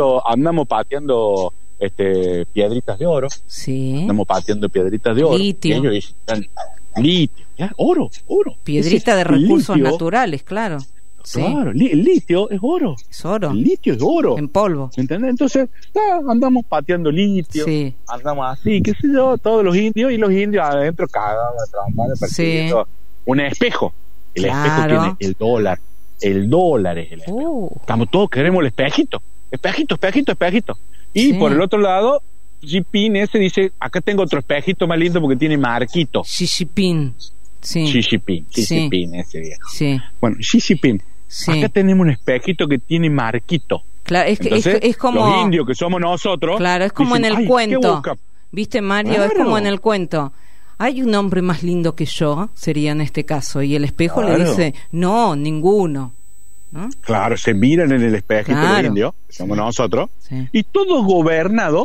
pateando piedritas de oro. Sí. Andamos pateando piedritas de oro. Litio. Y ellos dicen, litio, ¿ya? Oro. Piedrita de recursos naturales, claro. Claro, el litio es oro. Es oro. El litio es oro. En polvo. ¿Entendés? Entonces, andamos pateando litio, andamos así, qué sé yo, todos los indios, y los indios adentro cagaban, persiguiendo un espejo. El espejo tiene el dólar. El dólar es el espejo. Estamos todos, queremos el espejito. Espejito. Y por el otro lado, Xi Jinping ese dice, acá tengo otro espejito más lindo porque tiene marquito. Xi Jinping. Sí. Xi Jinping ese viejo. Sí. Bueno, Xi Jinping. Acá tenemos un espejito que tiene marquito. Claro, es como los indios que somos nosotros. Claro, es como dicen, en el cuento. ¿Viste, Mario? Claro. Es como en el cuento. Hay un hombre más lindo que yo, sería en este caso, y el espejo le dice, no, ninguno. ¿No? Claro, se miran en el espejito los indios, que somos nosotros, y todo gobernado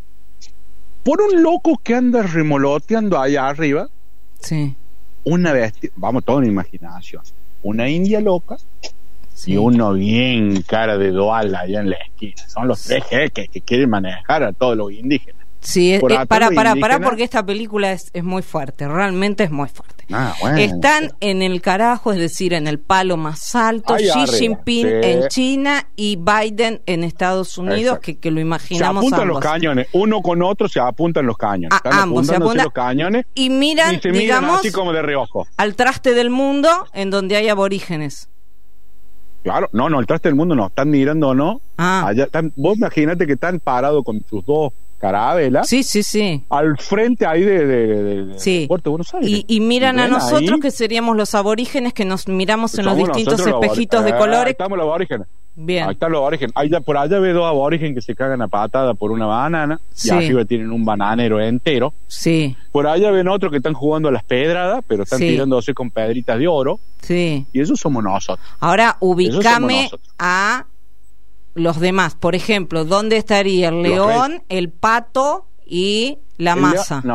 por un loco que anda remoloteando allá arriba. Sí. Una bestia, vamos, toda una imaginación. Una india loca y uno bien cara de Doal allá en la esquina. Son los tres jeques que quieren manejar a todos los indígenas. Sí, para, porque esta película es muy fuerte, realmente es muy fuerte. Bueno, están en el carajo, es decir, en el palo más alto, Xi Jinping en China y Biden en Estados Unidos, que lo imaginamos. Se apuntan ambos. Los cañones, uno con otro se apuntan los cañones. Ambos se apuntan los cañones y miran, digamos, así como de reojo. Al traste del mundo en donde hay aborígenes. Claro, no, el traste del mundo no, están mirando o no. Allá vos imaginate que están parados con sus dos carabelas. Sí. Al frente ahí de Puerto Buenos Aires. Y miran a nosotros ahí, que seríamos los aborígenes que nos miramos en los distintos espejitos de colores. Estamos los aborígenes. Bien. Ahí están los aborígenes. Por allá ve dos aborígenes que se cagan a patada por una banana. Y arriba tienen un bananero entero. Sí. Por allá ven otros que están jugando a las pedradas, pero están tirándose con pedritas de oro. Sí. Y esos somos nosotros. Ahora ubicame a los demás. Por ejemplo, ¿dónde estaría el león, el pato y la masa?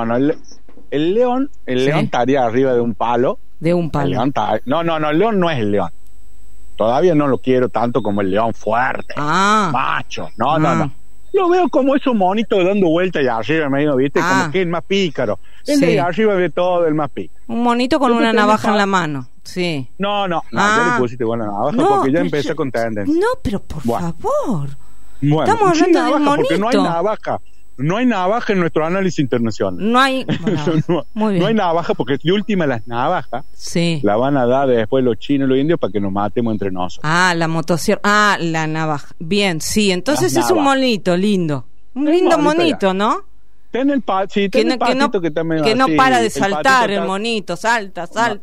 El león estaría arriba de un palo. De un palo. El león no es el león. Todavía no lo quiero tanto como el león fuerte, macho. No. Lo veo como esos monitos dando vueltas allá arriba, medio, ¿viste? Como que el más pícaro. El de allá arriba ve todo el más pícaro. Un monito con una navaja en la mano. Sí. No, ya le pusiste buena navaja porque ya empecé con tendencia. No, pero por favor. Bueno, estamos hablando de un monito. Porque no hay navaja. No hay navaja en nuestro análisis internacional. No hay. Muy bien. No hay navaja porque de última las navajas la van a dar después los chinos y los indios para que nos matemos entre nosotros. La motosierra. La navaja. Bien, sí. Entonces es un monito lindo. Un lindo monito, ¿no? Ten el patito que también que no para de saltar el monito. Salta.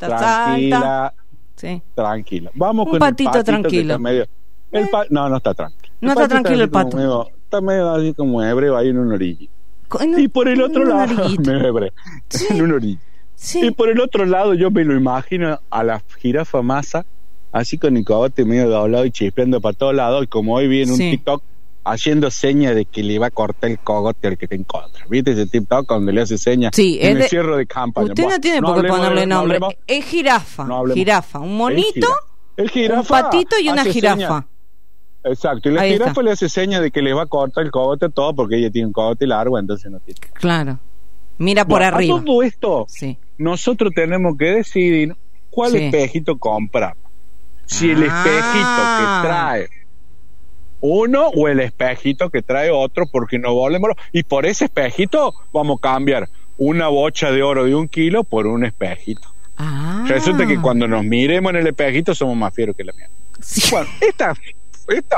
Sí. Tranquila. Vamos un con patito el patito tranquilo. No está tranquilo. No está tranquilo el pato. está medio así como hebreo ahí en una orilla. Y por el otro lado, en una orilla. Sí. Y por el otro lado yo me lo imagino a la jirafa Massa, así con el cogote medio doblado y chispeando para todos lados, y como hoy vi en un TikTok, haciendo señas de que le iba a cortar el cogote al que te encuentra. ¿Viste ese TikTok donde le hace señas en el cierre de campaña? Usted no tiene por qué ponerle nombre. Es jirafa, jirafa, un monito, un patito y una jirafa. Exacto, y la jirafa le hace señas de que le va a cortar el cogote todo porque ella tiene un cogote largo, entonces no tiene. Claro. Mira por arriba. A todo esto, nosotros tenemos que decidir cuál espejito compramos. Si el espejito que trae uno o el espejito que trae otro, porque no volvemos. Y por ese espejito vamos a cambiar una bocha de oro de 1 kilo por un espejito. Resulta que cuando nos miremos en el espejito somos más fieros que la mierda. Bueno, esta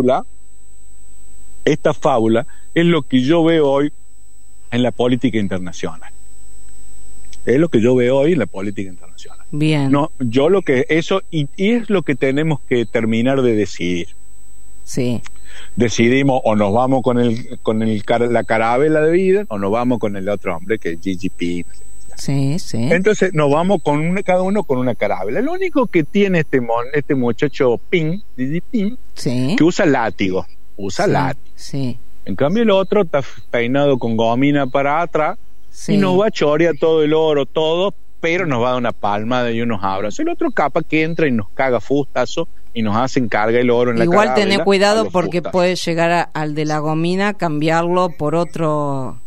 fábula es lo que yo veo hoy en la política internacional. Es lo que yo veo hoy en la política internacional. Bien. No, yo lo que eso y es lo que tenemos que terminar de decidir. Sí. Decidimos o nos vamos con la carabela de vida o nos vamos con el otro hombre que es Xi Jinping. Sí. Entonces nos vamos cada uno con una carabela. Lo único que tiene este muchacho Xi Jinping, que usa látigo. Sí. En cambio el otro está peinado con gomina para atrás y nos va a chorear todo el oro, todo, pero nos va a dar una palmada y unos abrazos. El otro capa que entra y nos caga fustazo y nos hacen carga el oro en la cara. Igual tener cuidado porque puede llegar al de la gomina, cambiarlo por otro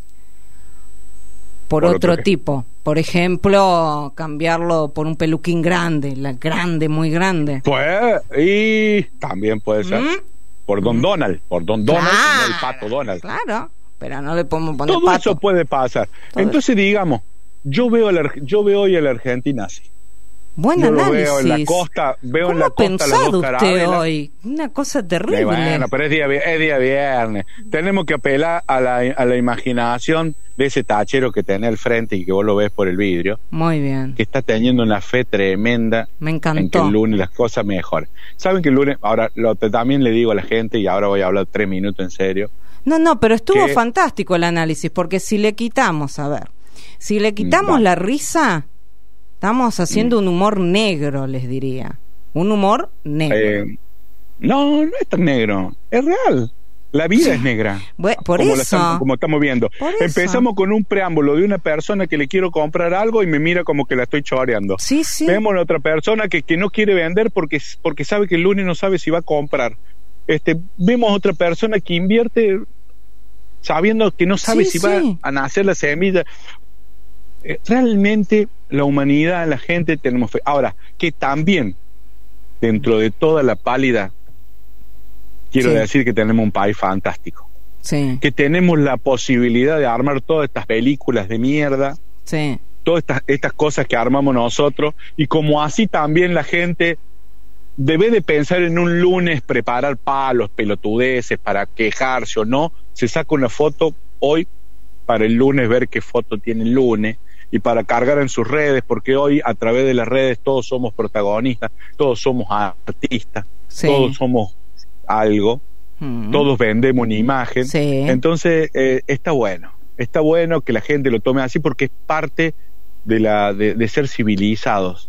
tipo. Por ejemplo, cambiarlo por un peluquín grande, muy grande. Pues, y también puede ser. Por Don Donald, no el pato Donald. Claro, pero no le podemos poner todo pato. Eso puede pasar. Entonces, digamos, yo veo hoy a la Argentina así. Buen análisis. Lo veo en la costa, ¿Cómo en la costa las dos usted hoy? Una cosa terrible. Bueno, pero es día viernes. Tenemos que apelar a la imaginación de ese tachero que tenés al frente y que vos lo ves por el vidrio. Muy bien. Que está teniendo una fe tremenda. Me encantó. En que el lunes las cosas mejoren. Saben que el lunes, ahora también le digo a la gente, y ahora voy a hablar 3 minutos en serio. No, pero estuvo fantástico el análisis, porque si le quitamos la risa, estamos haciendo un humor negro, les diría. Un humor negro. No es tan negro, es real. La vida es negra. Por eso. Como estamos viendo. Empezamos con un preámbulo de una persona que le quiero comprar algo y me mira como que la estoy choreando. Sí. Vemos a otra persona que no quiere vender porque sabe que el lunes no sabe si va a comprar. Vemos a otra persona que invierte sabiendo que no sabe si va a nacer la semilla. Realmente la humanidad, la gente tenemos fe. Ahora, que también dentro de toda la pálida quiero decir que tenemos un país fantástico, que tenemos la posibilidad de armar todas estas películas de mierda, todas estas cosas que armamos nosotros, y como así también la gente debe de pensar en un lunes, preparar palos, pelotudeces para quejarse o no, se saca una foto hoy para el lunes ver qué foto tiene el lunes y para cargar en sus redes, porque hoy a través de las redes todos somos protagonistas, todos somos artistas, todos somos algo, todos vendemos una imagen, entonces está bueno que la gente lo tome así porque es parte de ser civilizados,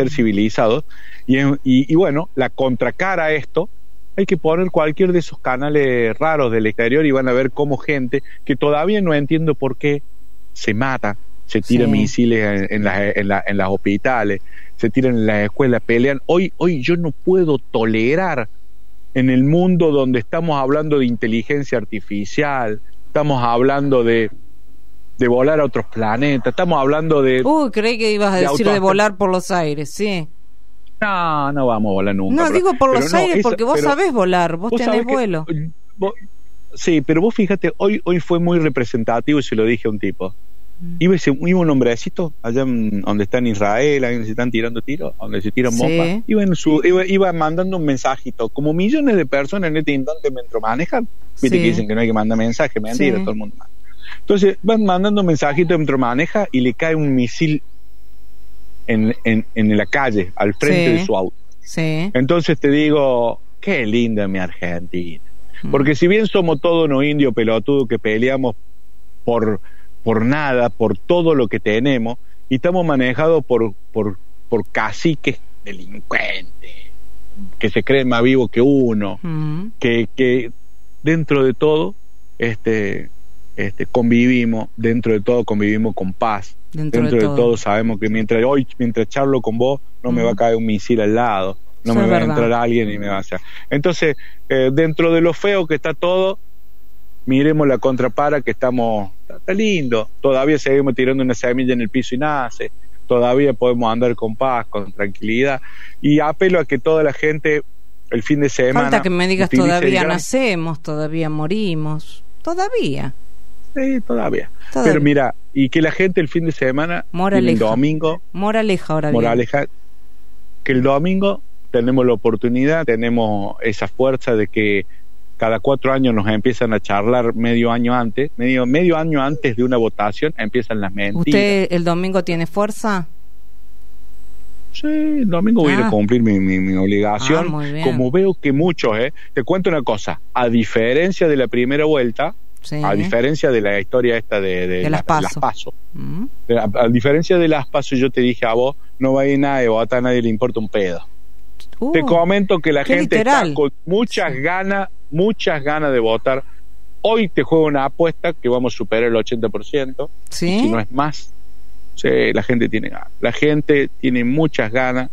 y bueno, la contracara a esto hay que poner cualquier de esos canales raros del exterior y van a ver cómo gente que todavía no entiendo por qué se mata, se tiran misiles en las hospitales, se tiran en las escuelas, pelean. Hoy yo no puedo tolerar en el mundo donde estamos hablando de inteligencia artificial, estamos hablando de volar a otros planetas, estamos hablando de... creí que ibas a decir de volar por los aires, sí. No vamos a volar nunca. No, digo por los aires porque vos sabés volar, vos tenés vuelo. Sí, pero vos fíjate, hoy fue muy representativo y se lo dije a un tipo. Iba un hombrecito allá donde está en Israel, ahí donde se están tirando tiros, donde se tiran mopas. Iba mandando un mensajito. Como millones de personas en este instante mientras manejan, viste que dicen que no hay que mandar mensaje, mentira, todo el mundo manda. Entonces van mandando un mensajito mientras maneja y le cae un misil en la calle, al frente de su auto. Entonces te digo, qué linda mi Argentina. Porque si bien somos todos unos indios pelotudos que peleamos por nada, por todo lo que tenemos, y estamos manejados por caciques delincuentes, que se creen más vivos que uno, que dentro de todo convivimos, dentro de todo convivimos con paz, dentro de todo sabemos que mientras charlo con vos no me va a caer un misil al lado, no me va a entrar alguien y me va a hacer. Entonces, dentro de lo feo que está todo, miremos la contrapara, que está lindo, todavía seguimos tirando una semilla en el piso y nace, todavía podemos andar con paz, con tranquilidad, y apelo a que toda la gente el fin de semana... Falta que me digas todavía nacemos, todavía morimos, todavía. Sí, todavía. Pero mira, y que la gente el fin de semana, el domingo... Moraleja ahora bien. Que el domingo tenemos la oportunidad, tenemos esa fuerza de que cada 4 años nos empiezan a charlar medio año antes de una votación, empiezan las mentiras. ¿Usted el domingo tiene fuerza? Sí, el domingo voy a ir a cumplir mi obligación. Como veo que muchos, te cuento una cosa, a diferencia de la primera vuelta, a diferencia de la historia esta de las PASO, a diferencia de las PASO, yo te dije a vos, no va a ir nadie, votar a nadie le importa un pedo. Te comento que la gente está con muchas ganas de votar. Hoy te juego una apuesta que vamos a superar el 80%, si no es más. Sí, la gente tiene ganas. La gente tiene muchas ganas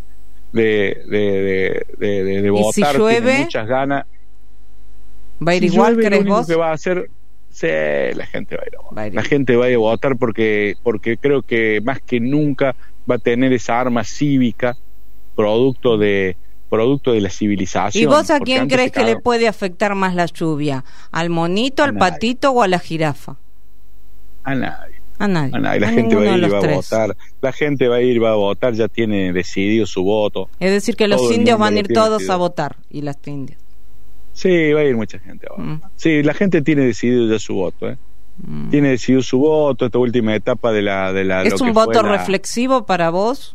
de votar. Si llueve, tiene muchas ganas. ¿Va a ir igual, crees vos? Que va a hacer, sí, la gente va a ir a votar. La gente va a ir a votar porque creo que más que nunca va a tener esa arma cívica producto de la civilización. ¿Y vos a quién crees que le puede afectar más la lluvia? ¿Al monito, al patito o a la jirafa? A nadie. A nadie. La gente va a ir y va a votar. La gente va a ir y va a votar, ya tiene decidido su voto. Es decir, que los indios van a ir todos a votar, y las indias. Sí, va a ir mucha gente a votar. Sí, la gente tiene decidido ya su voto, Tiene decidido su voto, esta última etapa de la ¿Es un voto reflexivo para vos?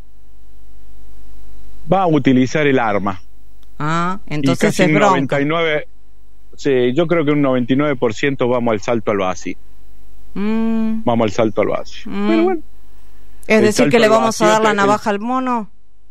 Va a utilizar el arma. Entonces es bronca. Sí, yo creo que un 99% vamos al salto al vacío. Vamos al salto al vacío. Pero bueno. Es decir, que le vamos a dar la navaja al mono.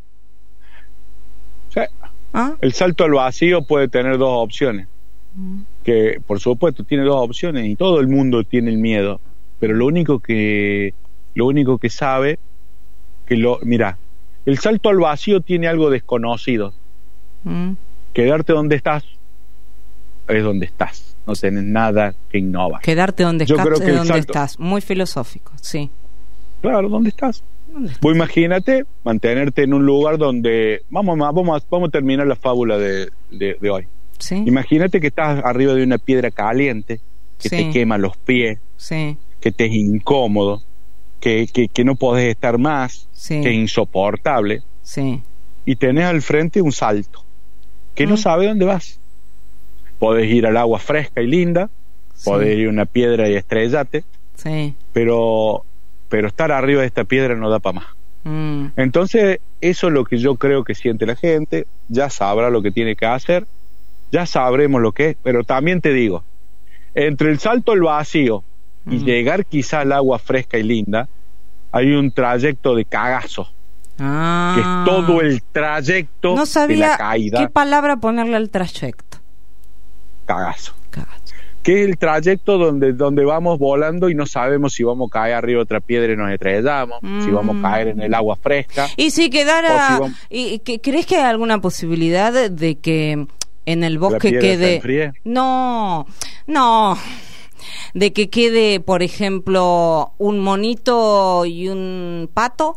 Sí. El salto al vacío puede tener 2 opciones. Que por supuesto tiene 2 opciones y todo el mundo tiene el miedo. Pero lo único que sabe mira, el salto al vacío tiene algo desconocido. Quedarte donde estás es donde estás. No tenés nada que innovar. Quedarte donde estás. Muy filosófico, sí. Claro, ¿dónde estás? Vos imagínate mantenerte en un lugar donde... Vamos a terminar la fábula de hoy. ¿Sí? Imagínate que estás arriba de una piedra caliente que te quema los pies, que te es incómodo, que no podés estar más, que es insoportable, y tenés al frente un salto que no sabe dónde vas. Podés ir al agua fresca y linda, podés ir a una piedra y estrellate, pero estar arriba de esta piedra no da para más. Entonces eso es lo que yo creo que siente la gente. Ya sabrá lo que tiene que hacer, ya sabremos lo que es, pero también te digo, entre el salto al vacío y llegar quizá al agua fresca y linda, hay un trayecto de cagazo, que es todo el trayecto de la caída. ¿Qué palabra ponerle al trayecto? Cagazo. Que es el trayecto donde vamos volando y no sabemos si vamos a caer arriba de otra piedra y nos estrellamos, si vamos a caer en el agua fresca. Y si quedara... ¿Crees que hay alguna posibilidad de que en el bosque quede... No, de que quede, por ejemplo, un monito y un pato?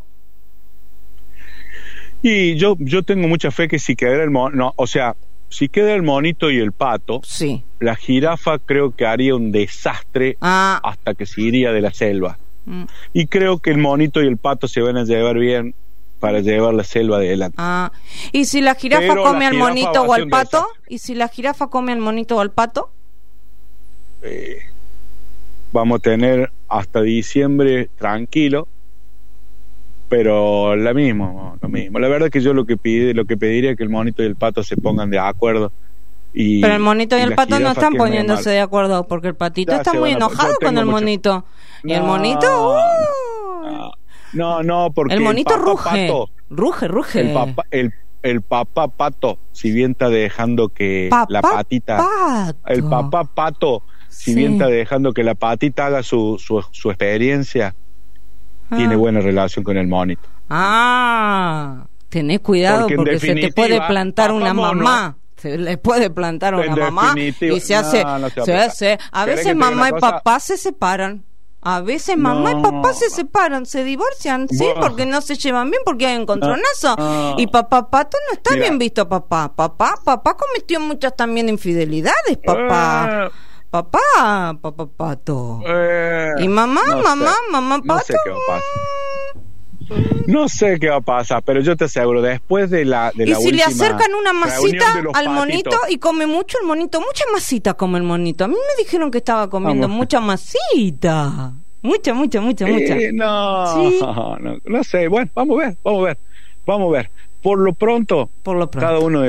Y yo tengo mucha fe que si quedara si queda el monito y el pato, la jirafa creo que haría un desastre hasta que se iría de la selva. Y creo que el monito y el pato se van a llevar bien para llevar la selva adelante. ¿Y si la jirafa come al monito o al pato? ¿Y si la jirafa come al monito o al pato? Vamos a tener hasta diciembre tranquilo, pero lo mismo. La verdad que yo lo que pediría es que el monito y el pato se pongan de acuerdo Pero el monito y el pato no están poniéndose de acuerdo, porque el patito está muy enojado con el monito. Y el monito... No, porque el monito ruge. Pato, ruge. El papá pato, si bien está dejando que la patita... Pato. El papá pato, si bien está dejando que la patita haga su experiencia, tiene buena relación con el monito. Tenés cuidado porque se te puede plantar una mamá. Se le puede plantar una mamá y se hace... A veces mamá y papá se separan. A veces mamá y papá se separan, se divorcian, sí, porque no se llevan bien, porque hay un encontronazo. Y papá pato no está bien visto, papá. Papá cometió muchas también infidelidades, papá. Papá pato. Y mamá pato. No sé qué va a pasar. No sé qué va a pasar, pero yo te aseguro, después de la y si le acercan una masita al monito y come mucho el monito, mucha masita come el monito. A mí me dijeron que estaba comiendo mucha masita. Mucha. No sé. Bueno, vamos a ver. Por lo pronto cada uno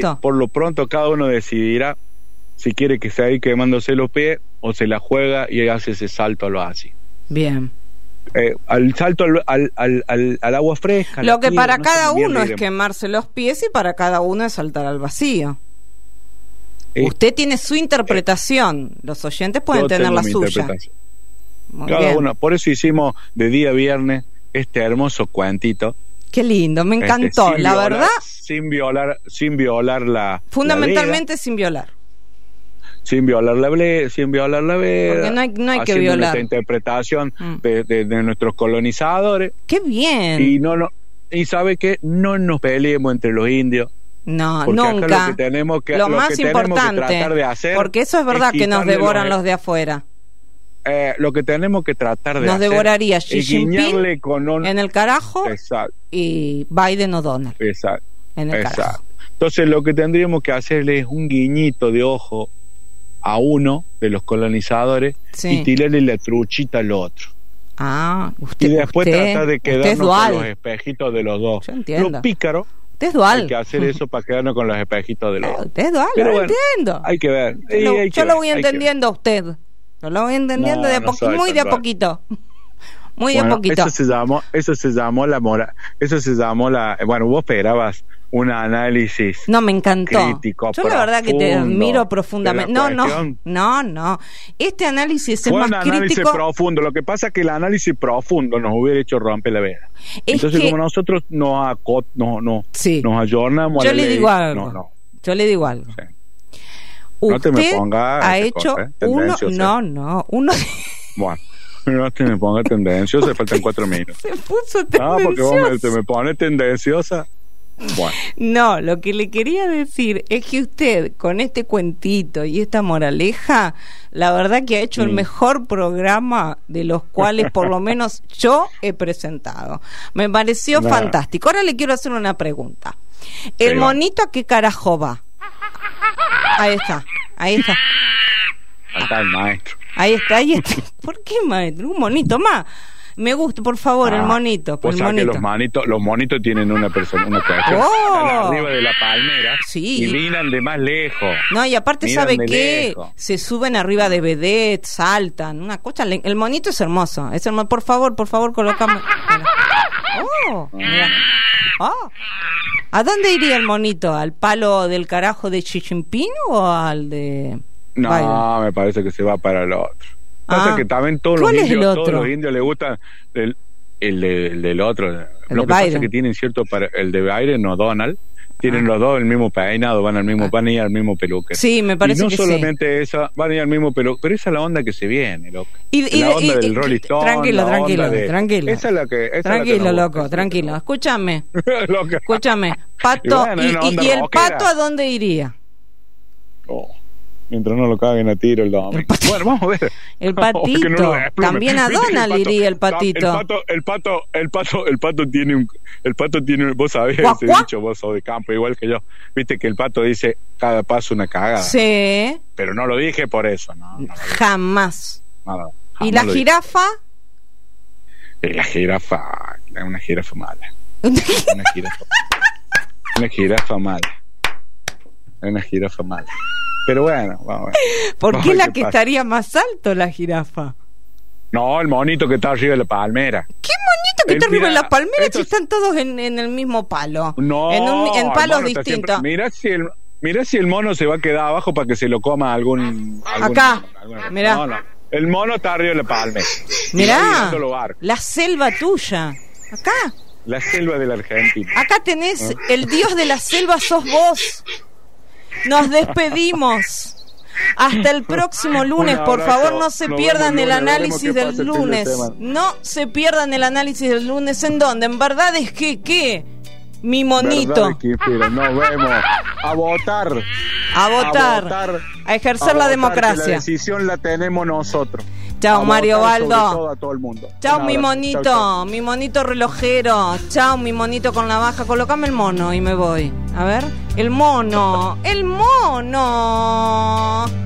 decidirá si quiere que se ahí quemándose los pies o se la juega y hace ese salto a lo así. Bien. Al salto al agua fresca. Lo que para cada uno es quemarse los pies y para cada uno es saltar al vacío. Usted tiene su interpretación, los oyentes pueden tener la suya. Cada uno, por eso hicimos de día viernes este hermoso cuentito. Qué lindo, me encantó, la verdad. Sin violar la... Fundamentalmente la sin violar. Sin violar la veda. Porque no hay que violar. Esta interpretación de nuestros colonizadores. ¡Qué bien! Y sabe que no nos peleemos entre los indios. No, nunca. Lo más importante, tratar de hacer, porque eso es verdad que nos devoran los de afuera. Lo que tenemos que tratar de nos hacer devoraría Xi Jinping en el carajo. Exacto. Y Biden o Donald. Exacto. En el carajo. Entonces lo que tendríamos que hacerle es un guiñito de ojo a uno de los colonizadores y tirarle la truchita al otro. Usted, y después tratar de quedarnos con los espejitos de los dos. Yo entiendo. Los pícaros. Usted es dual. Hay que hacer eso para quedarnos con los espejitos de los dos. Usted es dual, entiendo. Hay que ver. Yo lo voy entendiendo a usted. Yo lo voy entendiendo muy de a poquito. Muy de a poquito. Eso se llamó la moral. Eso se llamó la... Bueno, vos esperabas un análisis. No, me encantó. Crítico, yo la verdad que te admiro profundamente. No. Este análisis es más crítico. Un análisis profundo. Lo que pasa es que el análisis profundo nos hubiera hecho romper la veda. Entonces, como nosotros nos ayornamos a la ley. Yo le digo algo. Sí. Usted no te me pongas ha hecho uno. Uno. Bueno. No te me pongas tendenciosa, faltan 4 minutos. Se puso tendenciosa. Porque vos te me pones tendenciosa. Bueno. No, lo que le quería decir es que usted, con este cuentito y esta moraleja, la verdad que ha hecho el mejor programa de los cuales por lo menos yo he presentado. Me pareció fantástico. Ahora le quiero hacer una pregunta. ¿El monito a qué carajo va? Ahí está. Acá el maestro. Ahí está. ¿Por qué, maestro? Un monito más. Me gusta, por favor, el monito. O sea que los monitos tienen una cuestión. Están arriba de la palmera y miran de más lejos. No, y aparte, ¿sabe qué? Se suben arriba de vedette, saltan. Una cosa. El monito es hermoso. Por favor, colócame. Mira. ¿A dónde iría el monito? ¿Al palo del carajo de Xi Jinping o al de No, Biden? Me parece que se va para el otro. Pasa que también todos los indios les gustan el del otro. Lo que pasa es que tienen el de Biden o Donald, tienen los dos el mismo peinado, van al mismo, van a ir al mismo peluque. Sí, me parece que sí. Y no solamente eso, van a ir al mismo peluque, pero esa es la onda que se viene, loco. La onda del Rolling Stone. Tranquilo. Esa es la que... Tranquilo, loco, tranquilo. Escúchame. Pato, y el pato ¿a dónde iría? Mientras no lo caguen a tiro el domingo. Bueno, vamos a ver. El patito. También a Donald iría el patito. El pato tiene vos sabés ese dicho, vos sos de campo igual que yo. Viste que el pato dice cada paso una cagada. Sí. Pero no lo dije por eso, no jamás. No, ¿y la jirafa? La jirafa, una jirafa mala. Una jirafa mala. una jirafa mala. Pero bueno, vamos a ver. ¿Por qué la que estaría más alto la jirafa? No, el monito que está arriba de la palmera. ¿Qué monito que está arriba de la palmera si están todos en el mismo palo? No, en palos distintos. Mira si el mono se va a quedar abajo para que se lo coma algún acá, mirá. No. El mono está arriba de la palmera. Mirá, la selva tuya. Acá. La selva de la Argentina. Acá tenés el dios de la selva, sos vos. Nos despedimos. Hasta el próximo lunes. Por favor, no se pierdan el análisis del lunes. No se pierdan el análisis del lunes. ¿En dónde? En verdad es que, ¿qué? Mi monito. Nos vemos. A votar. A ejercer la democracia. La decisión la tenemos nosotros. Chao, Mario Baldo. A todo el mundo. Chao, mi monito. Chau. Mi monito relojero. Chao, mi monito con la baja. Colócame el mono y me voy. A ver. El mono.